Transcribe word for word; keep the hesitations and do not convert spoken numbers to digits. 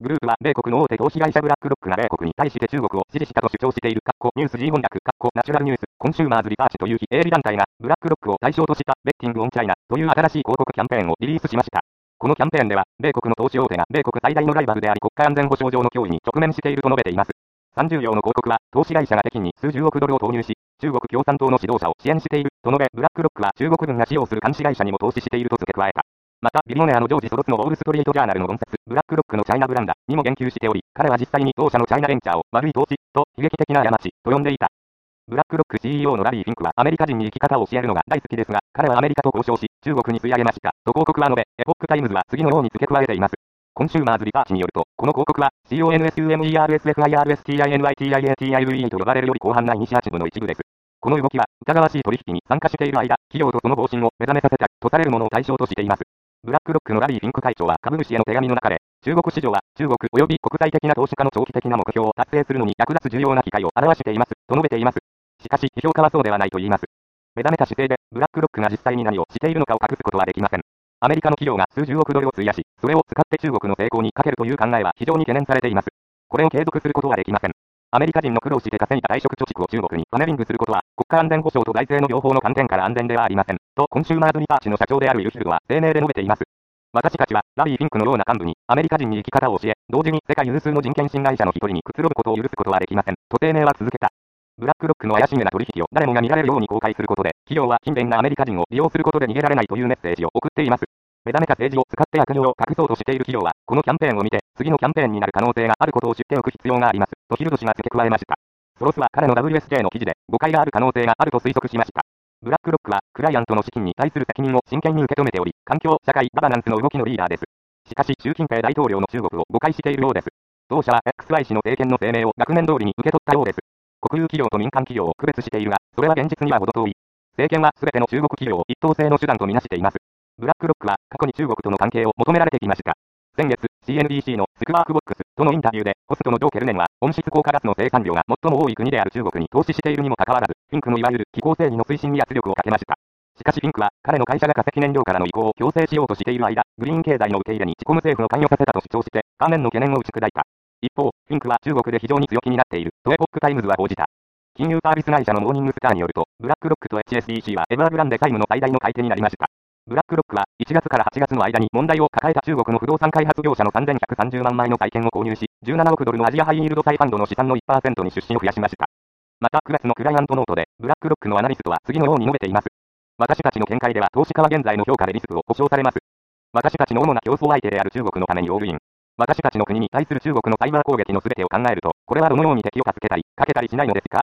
グループは米国の大手投資会社ブラックロックが米国に対して中国を支持したと主張している、ニュース G 翻訳、ナチュラルニュース、コンシューマーズリサーチという非営利団体が、ブラックロックを対象としたベッティングオンチャイナという新しい広告キャンペーンをリリースしました。このキャンペーンでは、米国の投資大手が米国最大のライバルであり国家安全保障上の脅威に直面していると述べています。さんじゅう行の広告は、投資会社が北京に数十億ドルを投入し、中国共産党の指導者を支援していると述べ、ブラックロックは中国軍が使用する監視会社にも投資していると付け加えた。また、ビリオネアのジョージ・ソロスのウォールストリートジャーナルの論説、ブラックロックのチャイナブランダにも言及しており、彼は実際に同社のチャイナベンチャーを悪い投資と悲劇的な過ちと呼んでいた。ブラックロック シーイーオー のラリー・フィンクはアメリカ人に生き方を教えるのが大好きですが、彼はアメリカと交渉し、中国に吸い上げました、と広告は述べ、エポックタイムズは次のように付け加えています。コンシューマーズリサーチによると、この広告は コンシューマーズフィンティと呼ばれるより広範なイニシアチブの一部です。この動きは、疑わしい取引に参加している間、企業とその方針を目覚めさせたとされるものを対象としています。ブラックロックのラリー・フィンク会長は株主への手紙の中で、中国市場は中国及び国際的な投資家の長期的な目標を達成するのに役立つ重要な機会を表しています、と述べています。しかし、批評家はそうではないと言います。目覚めた姿勢で、ブラックロックが実際に何をしているのかを隠すことはできません。アメリカの企業が数十億ドルを費やし、それを使って中国の成功にかけるという考えは非常に懸念されています。これを継続することはできません。アメリカ人の苦労して稼いだ退職貯蓄を中国にファネリングすることは、国家安全保障と財政の両方の観点から安全ではありません。と、コンシューマーズリサーチの社長であるウィルヒルドは声明で述べています。私たちは、ラリー・フィンクのような幹部に、アメリカ人に生き方を教え、同時に世界有数の人権侵害者の一人にくつろぐことを許すことはできません。と声明は続けた。ブラックロックの怪しげな取引を誰もが見られるように公開することで、企業は勤勉なアメリカ人を利用することで逃げられないというメッセージを送っています。目覚めた政治を使って悪行を隠そうとしている企業は、このキャンペーンを見て、次のキャンペーンになる可能性があることを知っておく必要があります。とヒルド氏が付け加えました。ソロスは彼の ダブリューエスジェー の記事で、誤解がある可能性があると推測しました。ブラックロックは、クライアントの資金に対する責任を真剣に受け止めており、環境、社会、ガバナンスの動きのリーダーです。しかし、習近平大統領の中国を誤解しているようです。同社は エックスワイ 氏の政権の声明を額面通りに受け取ったようです。国有企業と民間企業を区別しているが、それは現実には程遠い。政権は全ての中国企業を一等性の手段とみなしています。ブラックロックは過去に中国との関係を求められてきました。先月、シーエヌビーシー のスクワークボックスとのインタビューで、ホストのジョー・ケルネンは、温室効果ガスの生産量が最も多い国である中国に投資しているにもかかわらず、フィンクのいわゆる気候正義の推進に圧力をかけました。しかしフィンクは、彼の会社が化石燃料からの移行を強制しようとしている間、グリーン経済の受け入れに自己無政府を関与させたと主張して、関連の懸念を打ち砕いた。一方、フィンクは中国で非常に強気になっている、とエポックタイムズは報じた。金融サービス会社のモーニングスターによると、ブラックロックと エイチエスビーシー はエバーグランデ債務の最大の買い手になりました。ブラックロックはいちがつからはちがつの間に問題を抱えた中国の不動産開発業者のさんぜんひゃくさんじゅうまん枚の債券を購入し、じゅうななおくドルのアジアハイイールド債ファンドの資産の いちパーセント に出資を増やしました。またくがつのクライアントノートで、ブラックロックのアナリストは次のように述べています。私たちの見解では投資家は現在の評価でリスクを保証されます。私たちの主な競争相手である中国のためにオールイン。私たちの国に対する中国のサイバー攻撃の全てを考えると、これはどのように敵を助けたり、かけたりしないのですか